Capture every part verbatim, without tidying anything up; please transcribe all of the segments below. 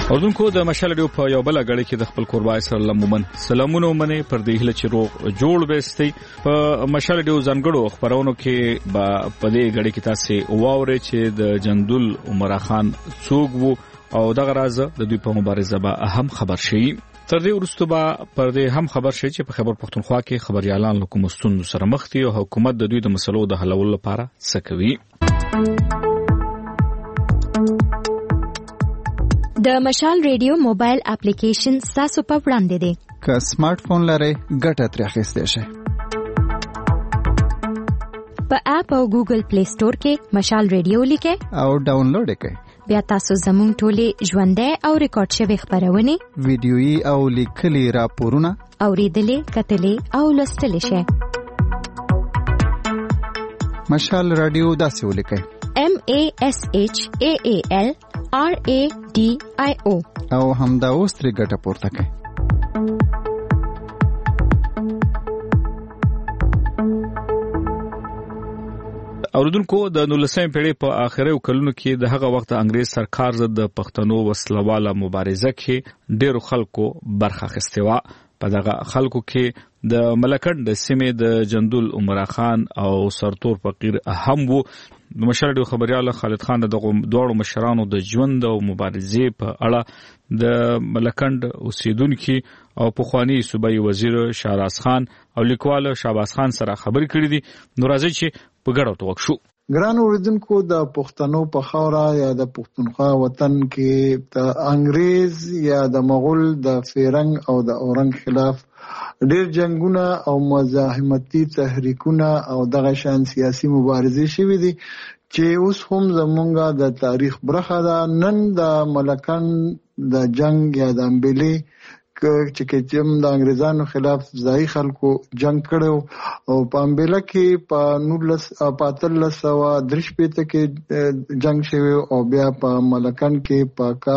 اردوونکو د مشال ډیو په یو بل غړي کې د خپل قربای سره لمومن سلامونه منه پر دې هله چې روغ جوړ وستي په مشال ډیو ځنګړو خبرونو کې با په دې غړي کې تاسو واوري چې د جندول عمر خان څوک وو او دغه راز د دوی په مبارزه به اهم خبر شي. تر دې وروسته به پر دې هم خبر شي چې په خبر پښتونخوا کې خبريالان حکومتونو سره مخ دي او حکومت د دوی د مسلو د حلولو لپاره څه کوي. د مشال ریډیو موبایل اپلیکیشن تاسو په وړاندې دی. که سمارټ فون لرئ ګټه ترې اخیستی شئ. په اپ او ګوګل پلی سٹور کې مشال ریډیو لیکئ او ډاونلوډ یې کړئ. بیا تاسو زموږ ټولې ژوندۍ او ریکارډ شوي خبرونه ویډیويي او لیکلي راپورونه اوریدلې کتلې او لوستلې شئ. مشال رادیو داسې ولیکئ: M A S H A A L R A D I O او همدا اوس ترې ګټه پورته کړئ. اوردونکو د نولسمې پیړۍ په اخري کلونو کې د هغه وخت انګريز سرکار ضد د پښتنو وسلواله مبارزه کې ډېر خلکو برخه اخیستې و. په دغه خلکو کې د ملکند د سیمې د جندول عمر خان او سرتور فقیر اهم وو. د مشال ډیو خبريال خالد خان د دوړو مشرانو د ژوند او مبارزې په اړه د ملکند اوسیدونکو او پخوانی صوبایي وزیر شهراز خان او لیکوال شهباز خان سره خبرې کړې دي. نو راځي چې په ګډه توګه شو. ګران اوریدونکو، د پښتنو په خاوره یا د پښتونخوا وطن کې د انګريز یا د مغول د فیرنګ او د اورنګ خلاف ډېر جنگونه او مزاحمتي تحریکونه او دغه شان سیاسي مبارزې شوې دي چې اوس هم زمونږه د تاریخ برخه ده. نن د ملکند د جنگ یا د امبلي چې کوم د انګريزانو خلاف ځای خلکو جنگ کړو او په امبله کې په نولس پاتلس او درش پته کې جنگ شوی او بیا په ملکند کې پاکا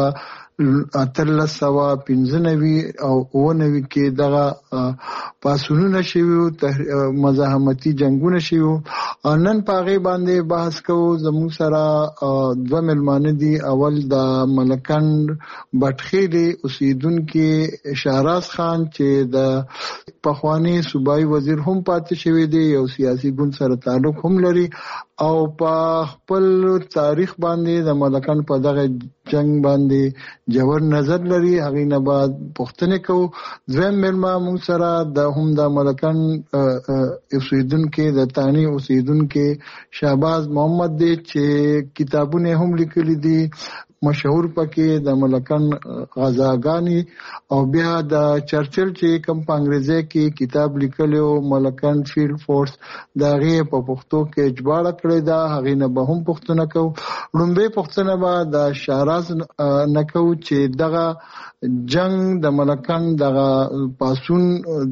اتلس او پنځنوي او اونوي کې دغه پاسونونه شوی مزاحمتي جنگونه شوی. نن پاغه باندې بحث کوو. زموږ سره دوه ملمانه دي. اول د ملکند بټخيلي اوسیدونکو شهراز خان چې د پخوانی صوبایي وزیر هم پاتې شوی دی، یو سیاسي ګوند سره تعلق هم لري او په خپل تاریخ باندې د ملکند په دغه جنگ باندې جوړ نظر لري. هغه نه بعد پښتنه کو زم ملما موږ سره د هم د ملکند اوسیدونکو د تانی اوسیدونکو شهباز محمد دی چې کتابونه هم لیکلي دي. مشهور پکې د ملکند غزاګانی او بیا د چرچل چې کوم په انګریزي کې کتاب لیکلو ملکند فیلډ فورس دغه په پښتو کې اجبار کړی دا. هغه نه به هم پښتنه کو. لومبه پښتنه به د شهراز نکو چې دغه جنگ د ملکند دغه پاسون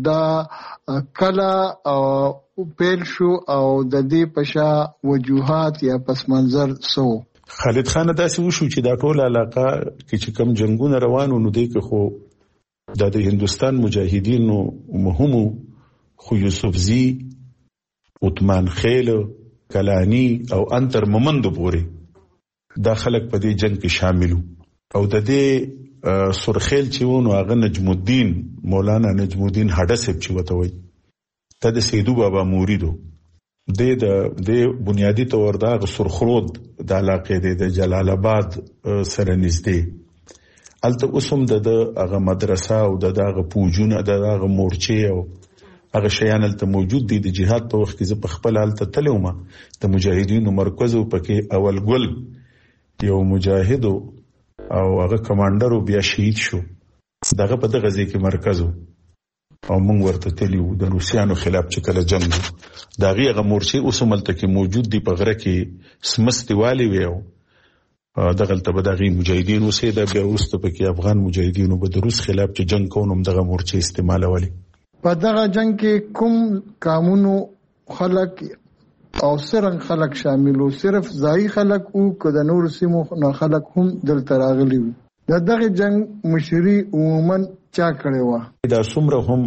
د کلا او پیل شو او د دې پشا وجوهات یا پس منظر سو. خالد خان داسې وشو چې دا ټول علاقه کې چې کم جنگونه روانو نو دی که خو د هندستان مجاهدینو مهمو خو یوسفزی، عثمان خیل، کلانی او انتر ممندو پورې دا خلک په دې جنگ کې شاملو. او د دې سرخیل چې ونو هغه نجم الدین مولانا نجم الدین هډسب چې وته وي ته د سیدو بابا موریدو د د بنیادی تور دا سرخرود د علاقې د جلال آباد سره نږدې الته اوسم د هغه مدرسه او د هغه پوجونه د هغه مورچې او هغه شیان الته موجود دي. د جهاد په وخت کې زه په خپل الته تلوم د مجاهدینو مرکز او پکې اول ګل یو مجاهد او هغه کمانډر بیا شهید شو. دغه په دغه ځای کې مرکز او موږ ورته تلیو د روسیانو خلاف چې کله جنگ دا غیغه مورچې اوسملته کې موجود دي. په غره کې سمستي والی ویو دغه ته به دغه مجاهدین اوسېده. بیا وروسته پکې افغان مجاهدینو به د روس خلاف چې جنگ کوونم دغه مورچې استعمالولي. په دغه جنگ کې کوم قانونو خلک او سرنګ خلک شاملو؟ صرف ځای خلک او کده نور سیمو نه خلک هم دلته راغلي وو. د دغه جنگ مشري عموما چا کړی و؟ دا څومره هم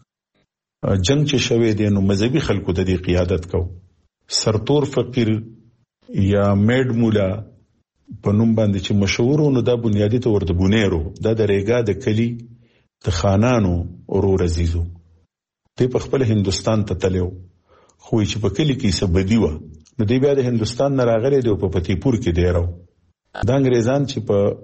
جنگ چې شوی دی نو مذهبي خلکو د دې قیادت کو. سرتور فقیر یا میډ مولا په نوم باندې چې مشهور نو دا بنیادی تور د بونیرو دا د ریګا د کلی د خانانو اورور عزیزو ته په خپل هندستان ته تلو خو چې په کلی کې سبدی و نو دی بیا د هندستان نه راغلی دی په پتی پور کې دی راو د انګریزان چې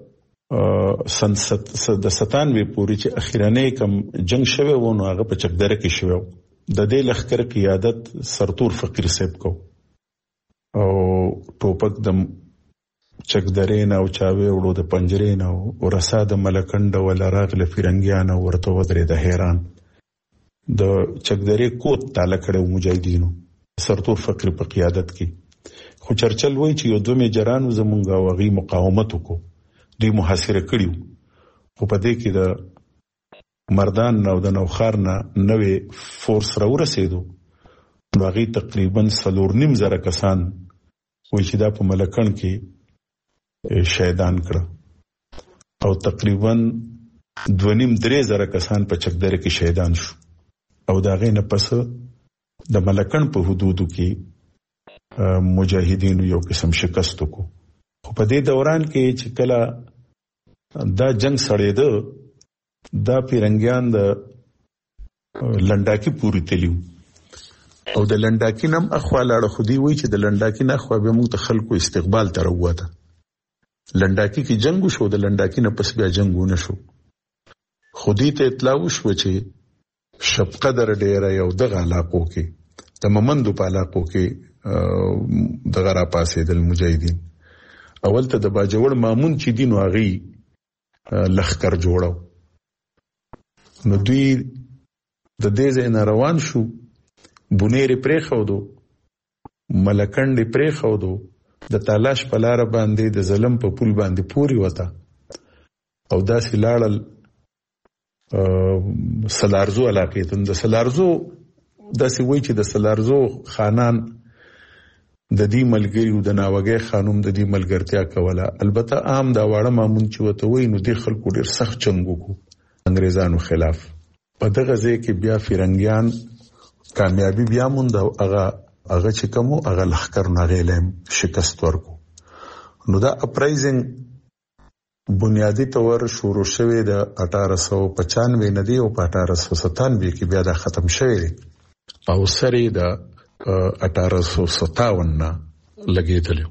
په سن د ستانوي پورې چې اخیرانه کم جنگ شوه و نو هغه په چکدره کې شوه د دې لخر قیادت سرتور فقیر صاحب کو او ټوپک د چکدرې نه او چاوي وړو د پنجرې نه او رسا د ملکند ولا راغله فرنګیان ورته ودرې د حیران د چکدرې کوت تعالی کړو مجاهدینو سرتور فقیر په قیادت کې خو چرچل وای چې یو دوه میجرانو زمونږه وغي مقاومت وکړو دوی محاصره کړیو خو په دې کې د مردان نو د نوخار نه نوې فورس را ورسېدو نو هغه تقریبا سلور نیم زره کسان وای چې دا په ملکن کې شهیدان کړه او تقریبا دونیم درې زره کسان په چکدره کې شهیدان شو او دا غي نه پس د ملکن په حدودو کې مجاهدینو یو قسم شکست کو خو په دې دوران کې چې کله دا جنگ سړېده دا پیرنګیان د لنډاکی پوری تلیو او د لنډاکی نم اخوا لاړه خودي وای چې د لنډاکی نه خو به موږ ته خلکو استقبال تر وته لنډاکی کې جنگ شو د لنډاکی نه پس بیا جنگ نه شو خودي ته اطلاع وشو چې شپ قدر ډیر یو دغه علاقو کې د ممندو په علاقو کې دغه را پاسې د مجاهدین اول ته د باجوړ مامون چې دین واغي لخر جوړو نو دوی د دې ځای نه روان شو بونیر پرې خودو ملکند پرې خودو د تالاش په لار باندې د ظلم په پول باندې پوری وتا او داسې لاړل سلارزو علاقې ته د سلارزو داسې وای چې د سلارزو خانان د دې ملګریو د ناوګي خانوم د دې ملګرتیا کوله البته عام دا واړه مامون چې وته وای نو د خلکو ډیر سخت جنگ وکړو انګريزانو خلاف په دغه ځای کې بیا فرنګیان کامیابی بیا مونږ او هغه هغه چې کومو هغه لخر ناغیلم شکست ورکو نو دا اپرایزنګ بنیادی تور شروع شوه د اٹھارہ سو پچانوے نه دی او په اٹھارہ سو ستانوے کې بیا دا ختم شوه او سری د اٹھارہ سو ستاون نه لګیدل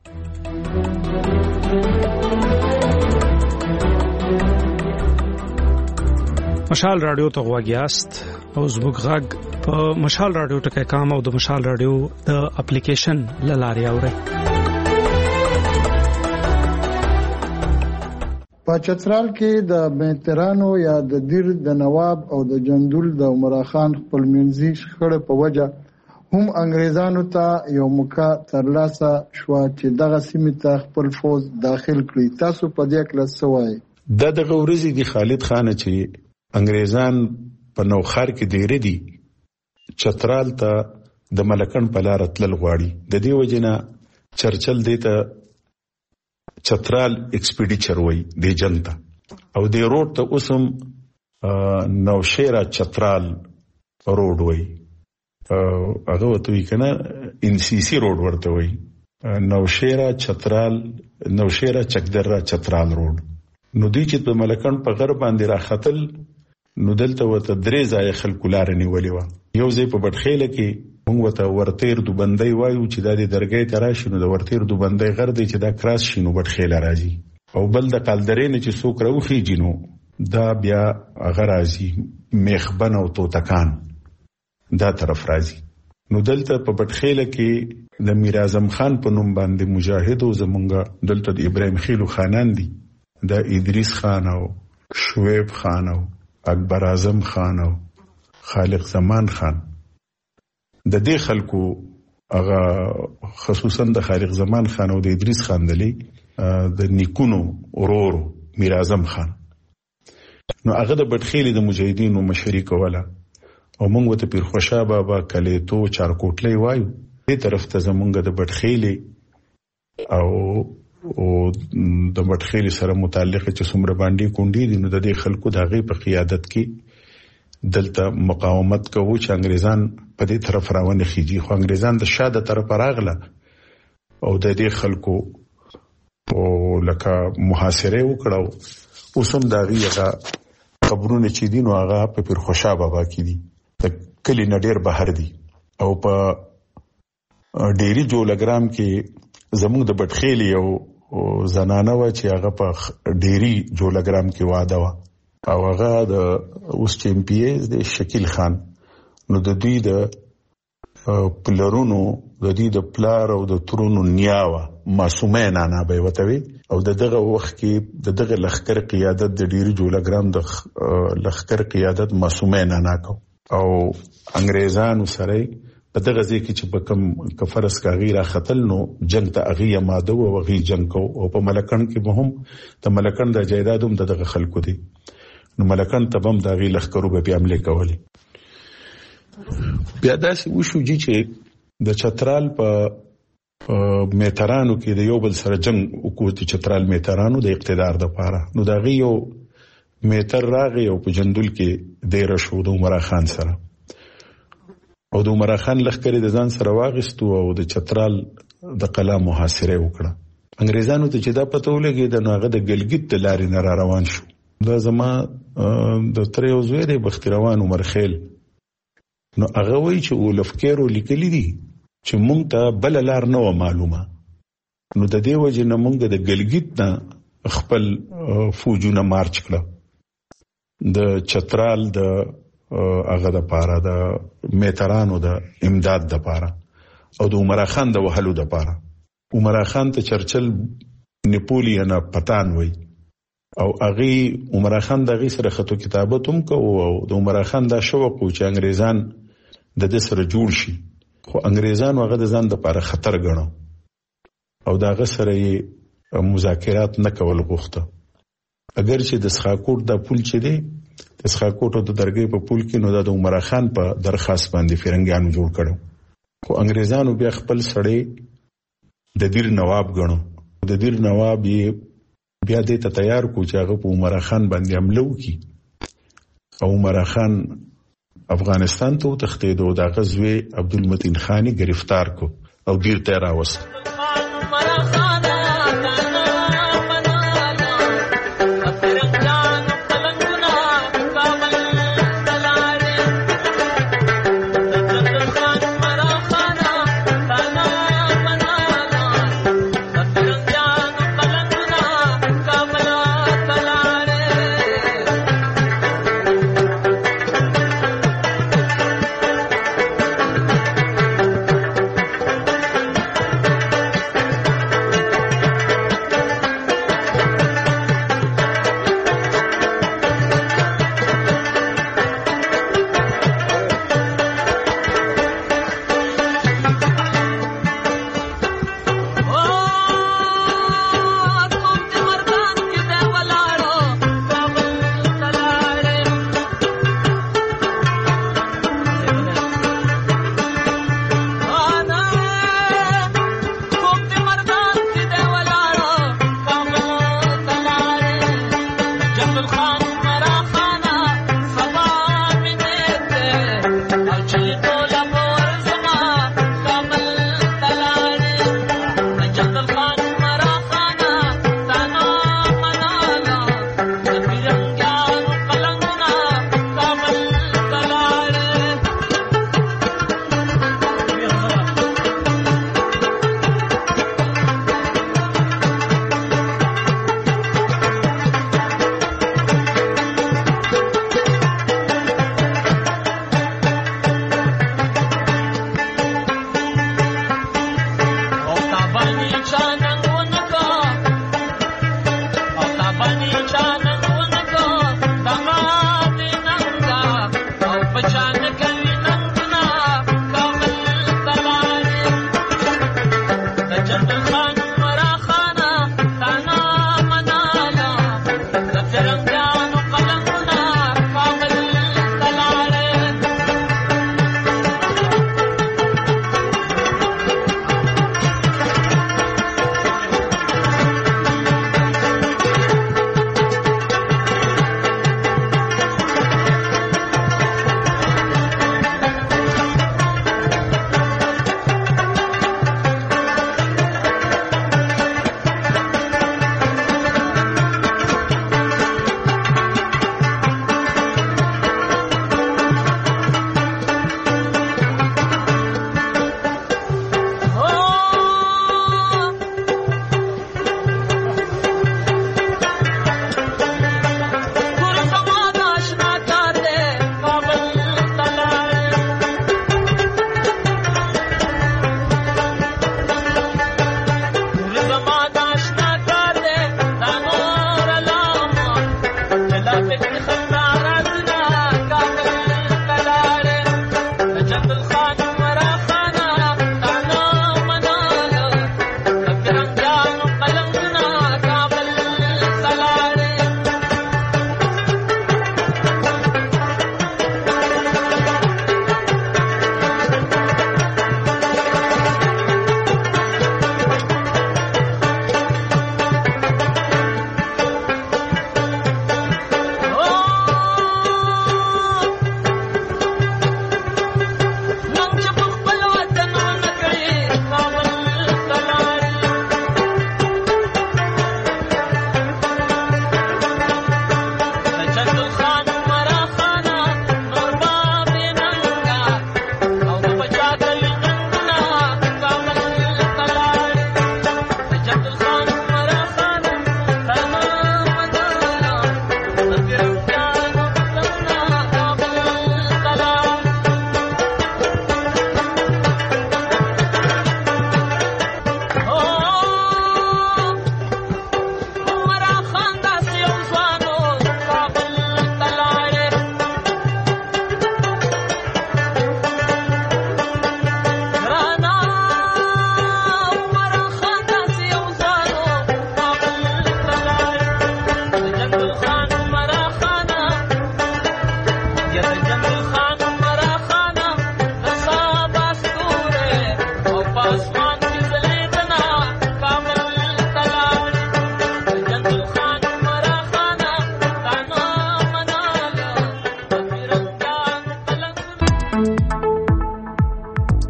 مشال رادیو ته غواګیاست او زموږ غږ په مشال رادیو ټکي کام او د مشال رادیو د اپلیکیشن لاري اوري په چترال کې د مهترانو یا د دیر د نواب او د جندول د عمر خان خپل منځي شخړه په وجه هم انګريزانو ته یو موقع ترلاسه شو چې دغه سیمه ته خپل فوج داخل کړي تاسو په دې کې لسوای د دغه ورځې د خالد خان چې انګريزان په نوخار کې ډېر دي چترال ته د ملکن په لار تلل غواړي د دې وجنه چرچل دی ته چترال ایکسپیډیچر وای دی جنتا او دی روډ ته اوسم نوشیرا چترال روډ وای هغه وته کنه ان سی سی روډ ورته وای نوشیرا چترال نوشیرا چکدره چترال روډ نو دی چې په ملکن په غرب باندې راختل نو دلته وته درې ځای خلکو لار نیولې و یو ځای په بټخیله کې موږ وته ورتیر دو بندي وایو چې د دې درګې تراشي نو د ورتیر دو بندي غر دی چې دا کراس شینو بټخیله راځي او بل د قلدرې نه چې څوک راوخی جنو دا بیا هغه راځي میخبن او توتکان دا طرف راځي نو دلته په بټخیله کې د میر اعظم خان په نوم باندې مجاهد او زمونږ دلته د ابراهیم خیلو خانان دي د ادریس خان او شعیب خان او اکبر اعظم خان او خالق زمان خان د دې خلکو هغه خصوصا د خالق زمان خان او د ادریس خان دلی د نیکونو اورورو میر اعظم خان نو هغه د بټخیلی د مجاهدینو مشري کوله او موږ وته پیر خوشا بابا کلیتو چارکوټلې وایو دې طرف ته زمونږ د بټخیلی او او د مټخیل سره متعلق چې څومره باندې کونډې دي نو د دې خلکو د هغې په قیادت کې دلته مقاومت کوو چې انګریزان په دې طرف راونخیږي خو انګریزان د شاده طرف راغله او د دې خلکو او لکه محاصره وکړو اوسم داغي هغه قبرونه چې دي نو هغه په پیر خوشا بابا کې دي د کلی نډیر بهر دي او په ډيري جولګرام کې زموږ د بټخېلی او زنانه و چې هغه په ډيري جولګرام کې واده و او هغه د اوس چمپیونز د شکیل خان نو د دوی د پلرونو د دې د پلار او د ترونو نیاوه معصومه نه نه به وتوي او د دغه وخت کې د دغه لخر قیادت د ډيري جولګرام د لخر قیادت معصومه نه نه کو او انګريزانو سره په دغه ځکه چې په کم کفرس کاغی را خطل نو جنگ ته اغي ماده او غي جنگ کو او په ملکن کې مهم ته ملکن د جیدادوم دغه خلکو دي نو ملکن ته بم د غي لخرو به عمله کوي بیا داسې وشو چې د چترال په میترانو کې د یو بل سره جنگ وکړي چترال میترانو د اقتدار د پاره نو دا غي یو میتر راغی او په جندول کې ډیر شو د عمر خان سره او د عمر خان لخرې د ځان سره واغستو او د چترال د قلا محاصره وکړه انګريزانو ته چې دا پته ولګي د نوغه د ګلګیت د لارې نه را روان شو دا زما د تریو زوی د بختروان عمر خیل نو هغه وی چې ولفکرو لیکلي دي چې مونږ ته بل لار نه و معلومه نو د دې وجه نه مونږ د ګلګیت نه خپل فوجونه مارچ کړه د چترال د هغه د پاره د میترانو د امداد د پاره او د عمر خان د وهلو د پاره عمر خان ته چرچل نپولیون پتان وی او اغي عمر خان دغه سره خطو کتابت هم کو او د عمر خان دا شوق و چې انګريزان د دې سره جوړ شي خو انګريزان هغه د ځان د لپاره خطر ګڼو او داغه سره مذاکرات نه کول غوښته اگر چې د سخاکوټ د پول چې دی د سخاکوټ د درګې په پول کې نو د عمر خان په درخواست باندې فرنګیانو جوړ کړو خو انګريزانو بیا خپل سړی د دیر نواب ګڼو د دیر نواب یې بیا دې ته تیار کو چې هغه په عمر خان باندې حمله وکړي او عمر خان افغانستان ته تښتېدو دا غزوی عبدالمتین خانی گرفتار کو او ګیر ته راوست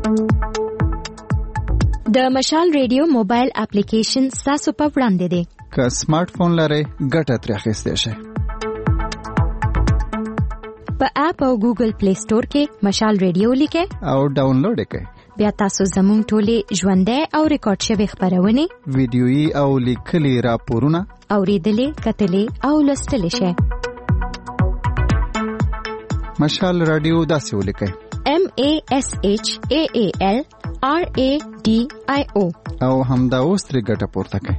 د مشال ریډیو موبایل اپلیکیشن تاسو په وړاندې دی. که سمارټ فون لرئ ګټه ترې اخیستی شئ. په اپ او ګوګل پلی سٹور کې مشال ریډیو لیکئ او ډاونلوډ یې کړئ. بیا تاسو زموږ ټولې ژوندۍ او ریکارډ شوې خبرونه ویډیويي او لیکلي راپورونه اوریدلې کتلې او لوستلې شئ. مشال رادیو داسې ولیکئ: M A S H A A L R A D I O او همدا اوس ترې ګټه پورته کړئ.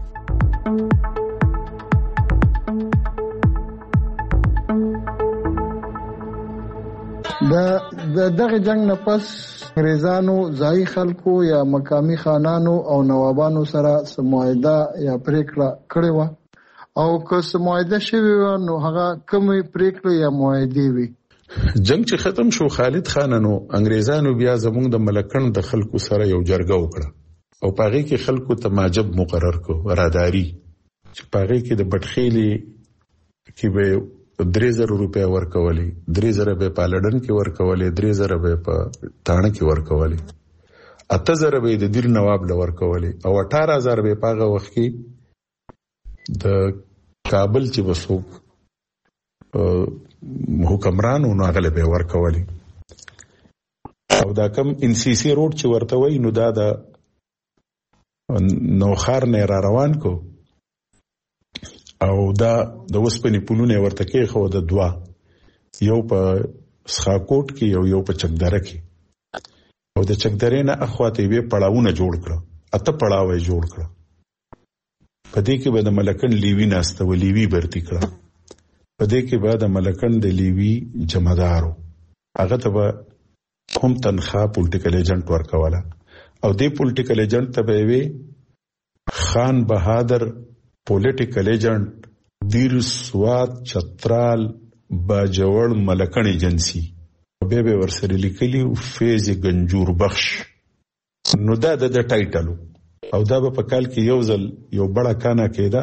د دغه جنگ نه پس انګریزانو ځای خلکو یا مقامی خانانو او نوابانو سره سموعده یا پریکړه کړې و، او که سموعده شوی و نو هغه کومې پریکړه یا موعده وي. جنگ چې ختم شو، خالد خانانو انګریزانو بیا زموږ د ملکن د خلکو سره یو جرګه وکړه او پاغي کې خلکو ته ماجب مقرر کو راداری، چې پاغي کې د بټخېلي کې به درې زره روپیا ورکولې، درې زره به په لندن کې ورکولې، درې زره به په تانه کې ورکولې، اته زره به د دیر نواب له ورکولې او اټھارہ هزار به پاغه وخت کې د کابل چې وسوک حکمرانو ناغله به ورکولې. او دا کم ان سی سی روډ چې ورته وای نو دا د نوخار نه را روان کو او دا د وسپنې پلونه ورته کې خو د دوا یو په سخاکوټ کې یو یو په چکدره کې، او د چکدرې نه اخواته وی پړاوونه جوړ کړه، اته پړاوې جوړ کړه. په دې کې به د ملکن لیوی ناسته و لیوی برتی کړه، په دې کې به د ملکن د لیوی جمعدارو هغه ته به هم تنخواه پولیټیکل ایجنټ ورکوله، او دې پولیټیکل ایجنټ ته به وی خان بهادر پولیټیکل ایجنټ دیر سوات چترال باجوړ ملکن ایجنسی، به به ورسره لیکلی فیض گنجور بخش. نو دا د ټایټلو او دا په کال کې یو ځل یو بڑا کانا کېدا،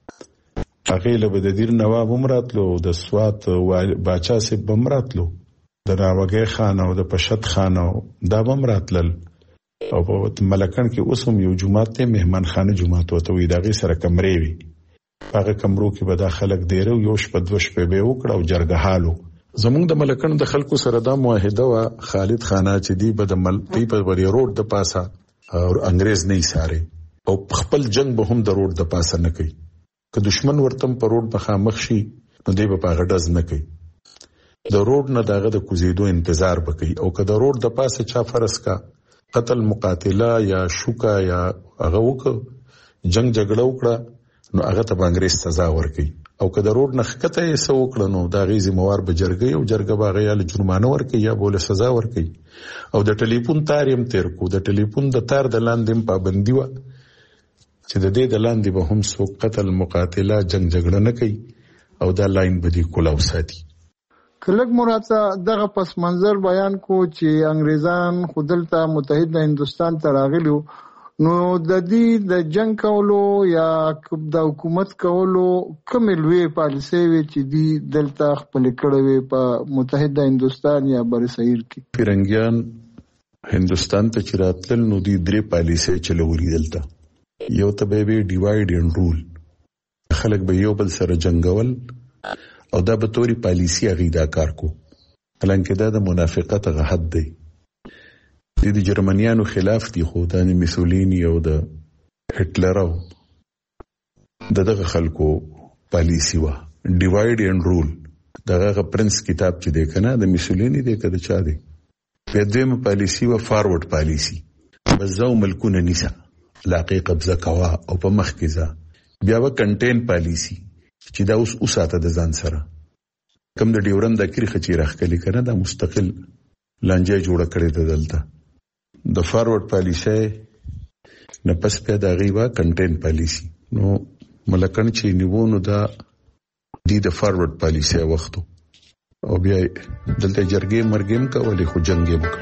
هغه له د دیر نواب عمراتلو، د سوات باچا سي بمراتلو، د راوګي خان او د پشت خان او دا بمراتلل. او په ملکن کې اوسم یو جمعات ته مهمان خانه جمعات وته وي، دغه سره کمرې وي، هغه کمرو کې به دا خلک دیرو یو شپه دوه شپه به وکړه او جرګه حالو. زمونږ د ملکن د خلکو سره دا معاهده وا خالد خانه چې دی به د ملتی په وری روډ د پاسه او انګريز نه ساره، او خپل جنگ به هم د روډ د پاسه نه کوي. که دشمن ورتم په روډ مخامخ شي نو دی به په غډز نه کوي، د روډ نه داغه د کوزیدو انتظار وکړي. او که د روډ د پاسه چا فرض کا قتل مقاتله یا شوکا یا هغه وک جنگ جګړه وکړه نو هغه ته انګريز سزا ورکړي. او که د روډ نه خکته یې سو وکړه نو دا غیزي موار به جرګي او جرګه باغې یا جرمانه ورکړي یا بوله سزا ورکړي. او د ټلیفون تار يم تیر کو، د ټلیفون د تار د لاندې پابندي و چې د دې د لاندې به هم سو قتل مقاتله جنگ جګړه نه کوي او دا لاین به دی کولاو ساتي. کلک مراته دغه پس منظر بیان کو چې انګریزان خودلته متحد هندستان ته راغلو، نو د دې د جنگ کولو یا د حکومت کولو کوم لوی پالیسي وی چې دی دلته خپل کړه وی په متحد هندستان یا بر صغیر کې. فرنګیان هندستان ته چراتل نو دی درې پالیسي چلوري دلته. یو ته به ډیوایډ اینڈ رول، خلک به یو بل سره جنگول او دا به توري پالیسی اغیدا کار کو، حالانکه دا د منافقت غحد دی. د دې جرمنیانو خلاف دي، خو د میسولینی او د هټلر او دغه خلکو پالیسی وا ډیوایډ اینڈ رول. دغه پرنس کتاب چې دی کنه د میسولینی دی کده چا دی. په دې پالیسی وا فارورډ پالیسی، بزاو ملکونه نیسا لاقی قبضه کوا او په مخ کې ځه. بیا و کنټین پالیسی چې دا اوس اوساته د ځان سره کم د ډیورن د کری خچې راخکلی کنه دا مستقل لانجه جوړه کړې ده دلته. د فارورډ پالیسی نه پس په دا غیبا کنټین پالیسی. نو ملکن چې نیوونو دا دی د فارورډ پالیسی وختو او بیا دلته جرګې مرګیم کولې خو جنگیم کو.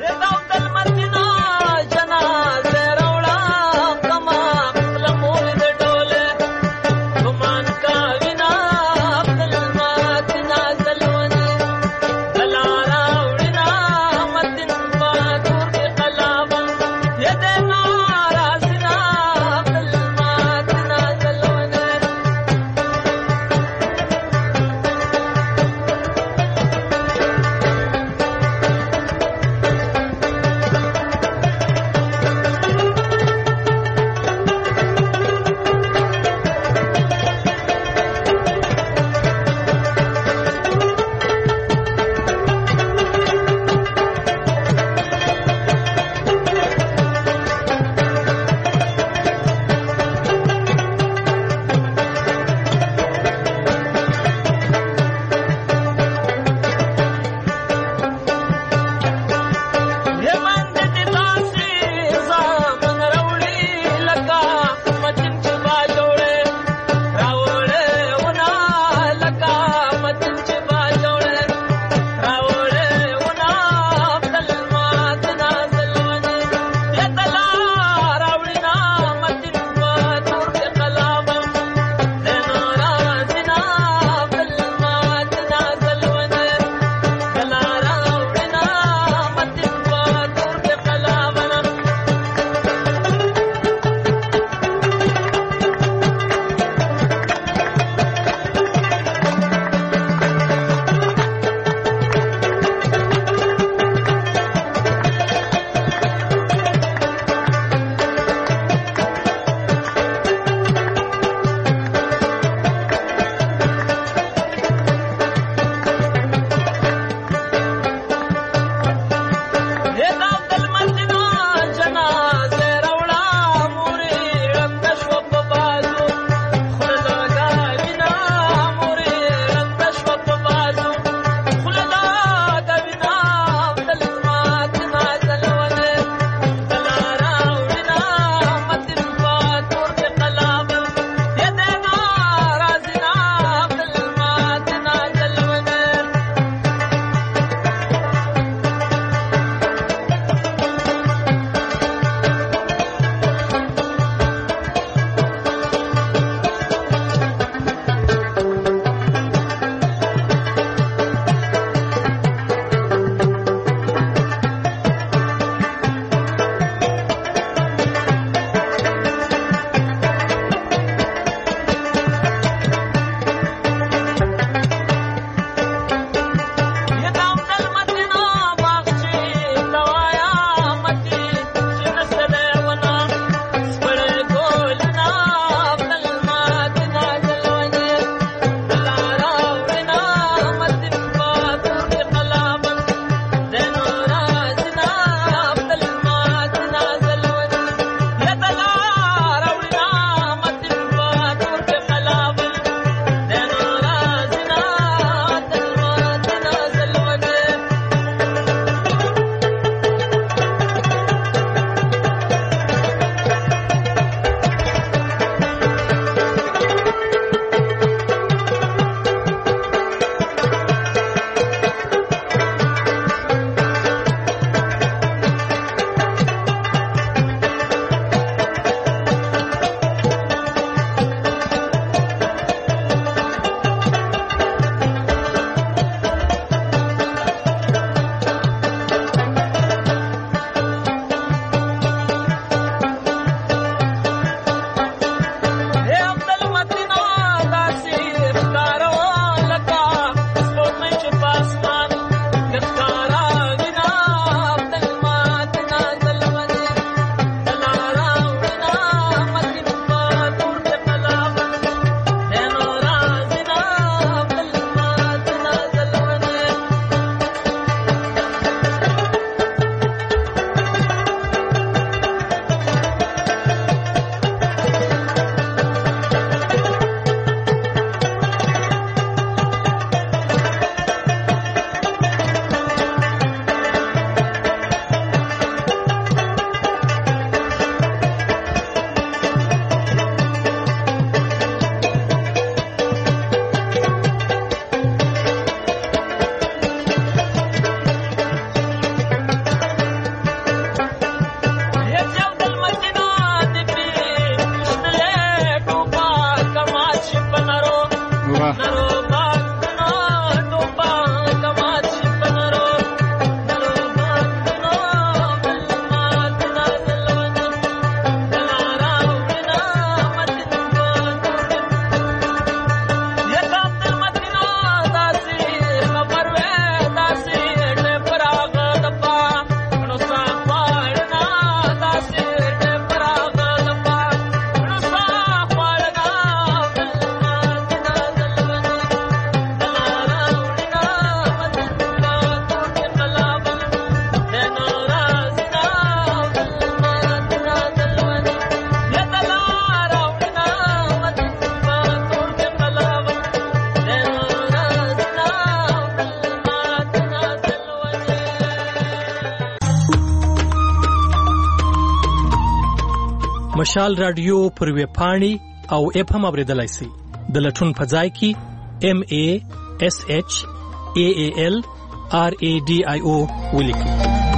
مشال رادیو پر ویب پاڼې او اپ هم اوریدلای شئ. د لټون په ځای کې ام ای اس ایچ ای ای ال آر ای ډي آی او ولیکئ.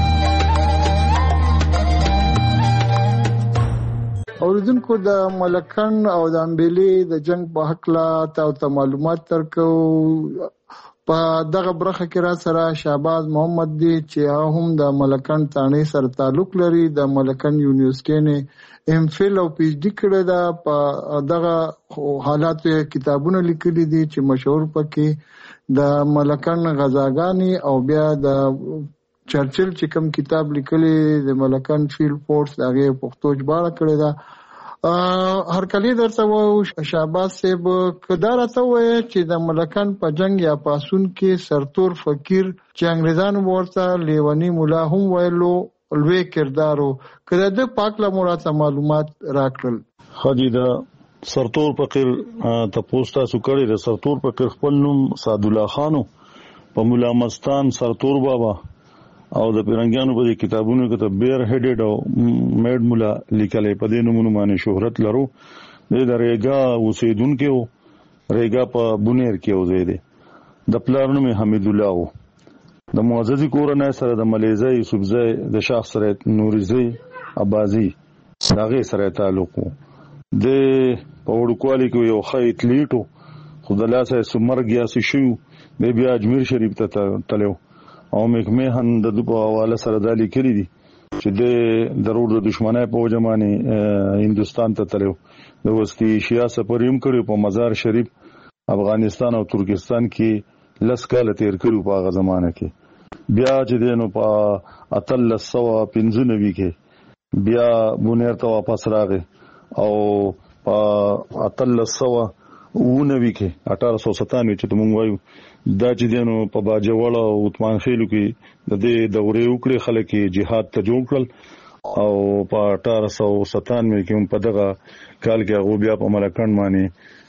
اوریدونکو د ملکن او د امبیلي د جنگ په حق لا تاسو معلومات ترکو. په دغه برخه کې را سره شهباز محمد دی چې هم د ملکن تانې سره تعلق لري. د ملکن یونیورسيټي نه ایم فل او پی ایچ ډي کړی دا. په دغه حالاتو کتابونه لیکلي دي چې مشهور پکې د ملکن غزاګانی او بیا د چرچل چې کوم کتاب لیکلی د ملکن فیلډ فورس هغه پښتو ژباړه کړی دا. هر کله درته وو شهباز صاحب کدا راته وای چې د ملکن په جنگ یا پاسون کې سرتور فقیر چې انګريزانو ورته لیونی مولا هم ویلو لوی کردارو کله د پاک له مراته معلومات راکړل. خدای دا سرتور فقیر ته پوسټا سو کړی د سرتور فقیر خپل نوم سعد الله خانو په مولا مستان سرتور بابا او د پیرنګانو په کتابونو کې ته بیر هډډ او میډ مولا لیکلې په دې نومونو باندې شهرت لرو. د ریګا اوسیدونکو ریګا په بونیر کې اوسې دي. د پلار نوم حمید الله وو. د معززي کورنۍ سره د ملیزي صوبزي د شاخ سره نوريزي ابازي دغه سره تعلق وو. د پوړکوالي کې یو خیت لیټو خدای سره سمرګیا سي شو د بیا اجمیر شریف ته تلو او مکمه هند د په حواله سره دالي کړی دي چې د ضرور د دشمنای په وجمانه هندستان ته تلو. د وستي ایشیا سفریم کړو په مزار شریف افغانستان او ترکستان کې لس کال تیر کړو په هغه زمانه کې. بیا چې دینو په اتل سو پنځه نوي کې بیا بونیر ته واپس راغی او په اتل سو ونوي کې اٹھارہ سو ستانوي چې موږ وایو دا چې دینو په باجوړ او عثمان خیلو کې د دې دورې وکړي خلک جهاد ته جوړ کړل او په اٹھارہ سو ستانوي کې په دغه کال کې هغه بیا په ملکن باندې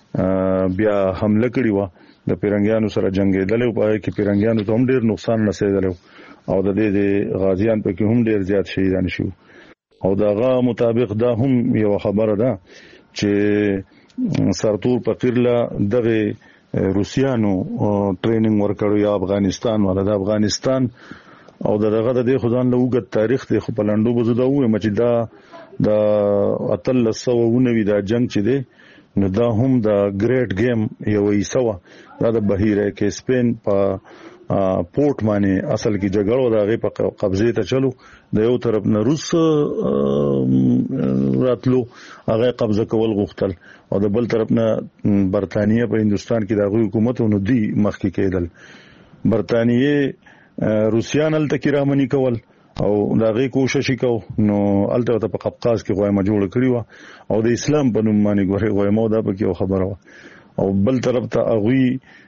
بیا حمله کړې و. د پیرنګیانو سره جنگیدل او په کې پیرنګیانو ته هم ډیر نقصان رسیدل او د دې غازیان په کې هم ډیر زیات شهیدان شو. او داغه مطابق دا هم یو خبره ده چې سرتور فقیر لا دغه روسيانو ټریننګ ورکړو یا افغانستان ولا د افغانستان او دغه د خدان له وګت تاریخ د خپلندو بزدا وې مچ دا د اتل سو ونوي دا جنگ چې دی نو دا هم د ګریټ گیم یو ایسو دا د بهیره کې سپین په پورت باندې اصل کې جګړه دا غي په قبضه ته چلو د یو طرف نه روس راتلو هغه قبضه کول غوښتل او د بل طرف نه برتانیې په هندستان کې د حکومتونو دی مخکې کېدل. برتانیې روسيان ال تکرامنی کول او دا غي کوشش وکاو نو الته په قفقاز کې غوایمه جوړ کړی و او د اسلام په نوم باندې غوایمه دا په کې خبره و او بل طرف ته اغوي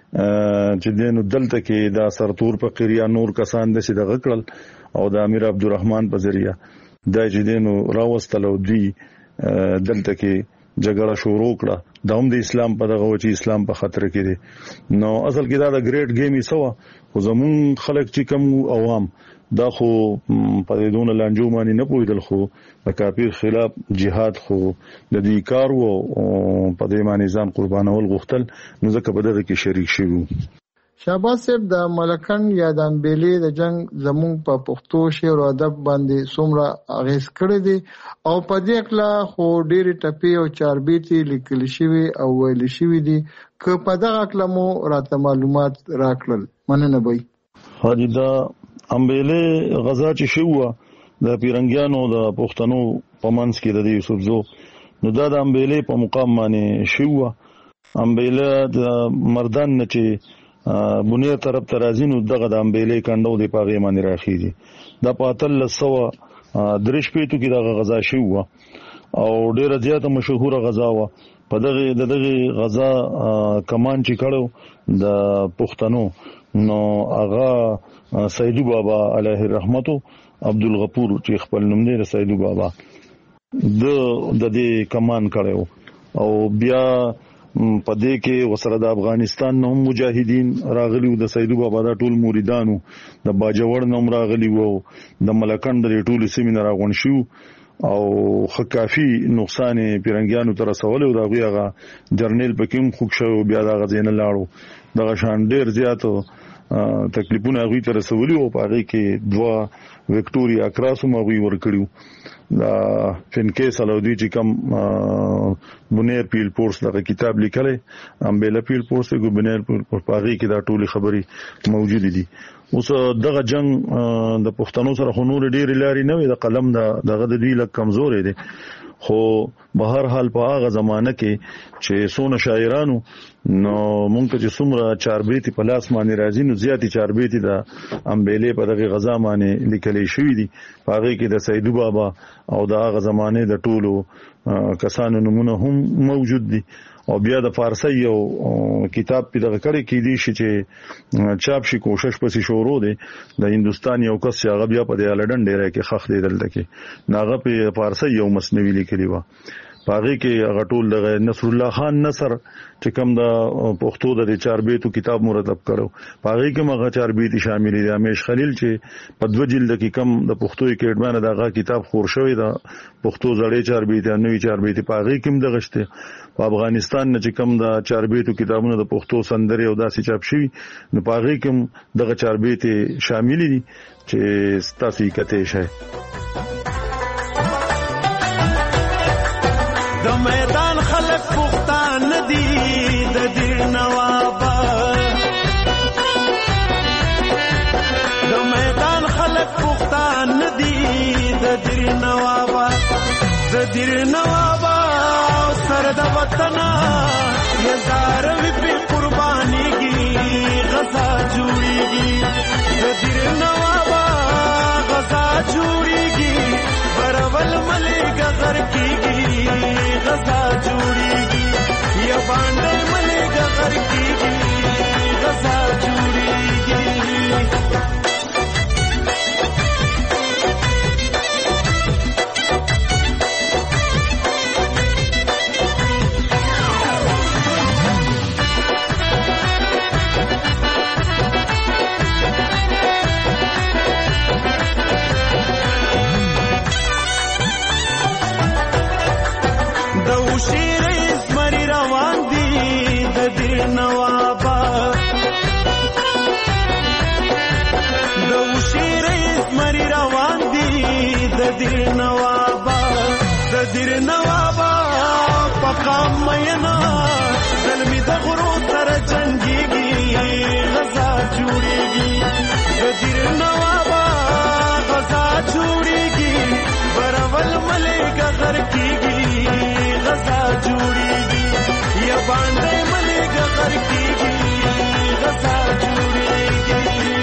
چې دینو دلته کې دا سرتور فقیر یا نور کسان د سیده غکړل او د امیر عبدالرحمن په ذریعہ دا چې دینو راوستلو دی دلته کې جګړه شروع کړه. دا هم د اسلام په دغه وچی اسلام په خطر کې دی. نو اصل کې دا د ګریټ گیم یې سوا خو زمون خلک چې کوم عوام دا خو په دې دون لانجو باندې نه پویدل خو د کافر خلاف jihad خو د دې کار وو په دې باندې ځان قربانول غوښتل نو ځکه په دغه کې شریک شوو. شهباز صاحب د ملکن یا د امبیلي د جنگ زمون په پښتو شعر او ادب باندې څومره اغیز کړی دی او په دې اکلا خو ډېری ټپی او چاربيتي لیکل شوی او ویل شوی دي که په دغه اکلا مو راته معلومات راکړل مننه وای. حاجی دا امبیلي غزا چې شو د پیرنګیانو د پښتنو په منځ کې د دې یوسفزو نو دا د امبیلي په مقام باندې شو. امبیلي د مردان نه چې بنیر طرف ترازینو دغه د امبیلي کندو دی پاغه باندې راخیږي. د پاتل سو درش پیټو کې دغه غزا شو او ډیره زیاته مشهوره غزا و. په دغه دغه غزا کمان چې کړو د پښتنو نو هغه سیدو بابا علیه الرحمتو عبدالغفور چې خپل نوم دی سیدو بابا د د دې کمان کړو او بیا په دې کې وسره د افغانستان نوم مجاهدین راغلي او د سیدو بابا د ټول مریدانو د باجوړ نوم راغلي وو د ملکند د ټول سیمین راغون شو او خکافي نقصان پیرنګیانو تر رسول او دا غیغه جرنیل پکیم خوښ شو بیا دا غزین لاړو دغه شان ډیر زیاتو تکلیفونه غوي تر رسولي او پاره کې دوا وکټوريا کراسو مغوي ور کړیو دا فنکې سلودي چې کوم بنیر پیل پورس دغه کتاب لیکلې امبیلا پیل پورس کو بنیر پیل پورس پاره کې دا ټولي خبري موجود دي. اوس دغه جنگ د پښتنو سره خنور ډیر لاري نه وي د قلم دغه د دوی لک کمزورې دي خو بهر حال په هغه زمانہ کې چې سونه شاعرانو نو مونږ ته څومره چاربېتی په لاس باندې راځي نو زیاتی چاربېتی د امبېلې په دغه غزا باندې لیکلې شوې دي هغه کې د سیدو بابا او د هغه زمانه د ټولو کسانو نمونه هم موجود دي او بیا د فارسی یو کتاب په دغه کړي کې دي چې چاپ شي کوشش پسې شروع دي د هندستان یو کس چې هغه بیا په د لندن ډیره کې خخ دی دلته کې ناغه په فارسی یو مسنوي لیکلی و پاره کې هغه ټول د نصر الله خان نصر چې کوم د پښتو د چاربېتو کتاب مرتب کړو پاره کې مغه چاربېتی شامل دي همیش خلیل چې په دوه جلد کې کم د پښتو اکیډمانه دغه کتاب خور شوی دا پښتو زړې چاربېتی نوې چاربېتی پاره کې هم دغشته په افغانستان نه چې کم د چاربېتو کتابونو د پښتو سندري او داسې چاپ شوی نو پاره کې دغه چاربېتی شامل دي چې ستاسو کته شي د میدان خلق پختان ندی د دیر نوابا د میدان خلق پختان ندی د دیر نوابا د دیر نوابا سر د وطن یزار وی په قربانی کی غزا جوړیږي د دیر نوابا غزا جوړیږي برول ملک غر کیږي غزا جوړیږي یا باندې ملک غر کیږي غزا جوړیږي دیر نوابا د دیر نوابا پقام مینا ظلمی د غرو تر جنگیږي غزا جوړیږي د دیر نوابا غزا جوړیږي برول ملک غر کیږي غزا جوړیږي یا باندې ملک غر کیږي غزا جوړیږي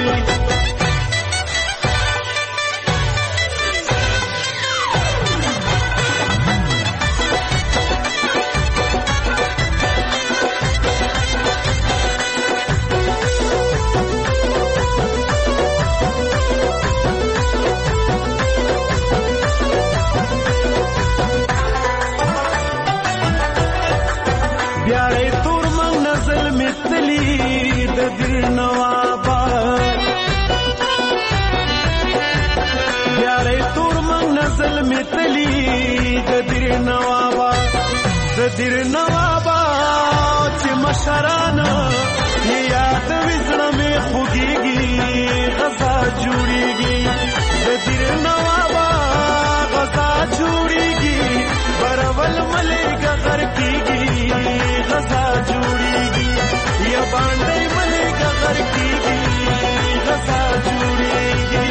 دیر نوابا چې مشران یاد وزړه می خوږیږي غزا جوړیږي د دیر نوابا غزا جوړیږي برول ملک غر کیږي غزا جوړیږي یا باندې ملک غر کیږي غزا جوړیږي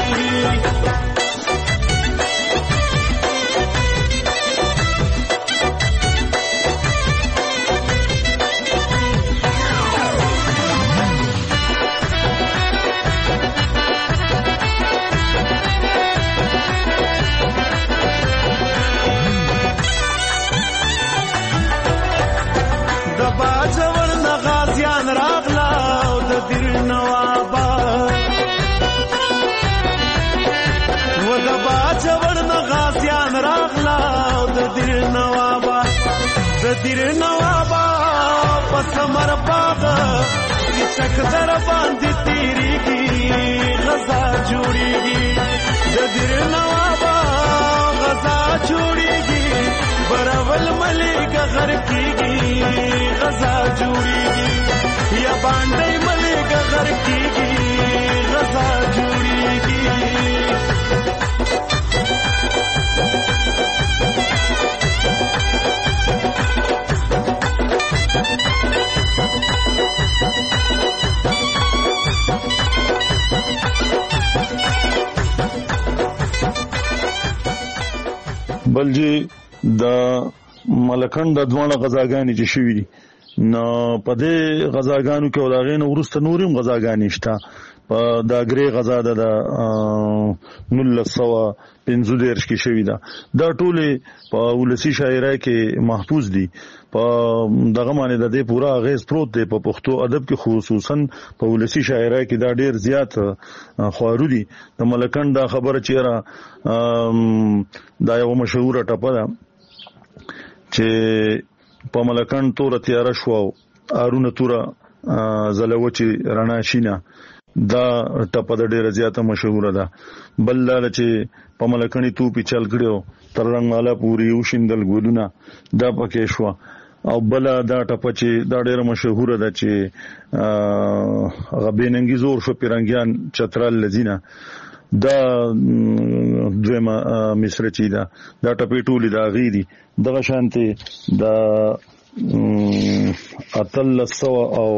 دیر نوابا پسمر باغ کی چک در باندې تیریږي غزا جوړیږي د دیر نوابا غزا غغر کیږي غزا جوړیږي یا باندې ملي غغر کیږي غزا جوړیږي بلجی د ملکند د دوه غزاګانی چې شوې دي نو په دې غزاګانو کې وداغې نو ورسته نورم غزاګانی شته په د اګری غزا د نولس سوه پنځه دېرش کې شوې ده دا ټولې په ولسی شاعرۍ کې محفوظ دي په دغه معنی د دې پورا غیز پروت دی په پښتو ادب کې خصوصا په ولسی شاعرۍ کې دا ډیر زیات خوارو دي د ملکند دا خبره چیرې دا یو مشهوره ټپه ده چې په ملکند تور تیار شو ارونه تور زلوچی رڼا شینه دا ټپه د ډیره زیاته مشهوره ده بل لاله چې په ملکندی تو په چل کړو تر رنگاله پوری وشندل ګولونه دا پکې شو او بل دا ټپه چې دا ډیره مشهوره ده چې غبیننګي زور شو پیرنګیان چترال لذینه دا دویمه مصر چې دا دا ټپې ټولې دا غیدي دغه شانته دا اتل سو او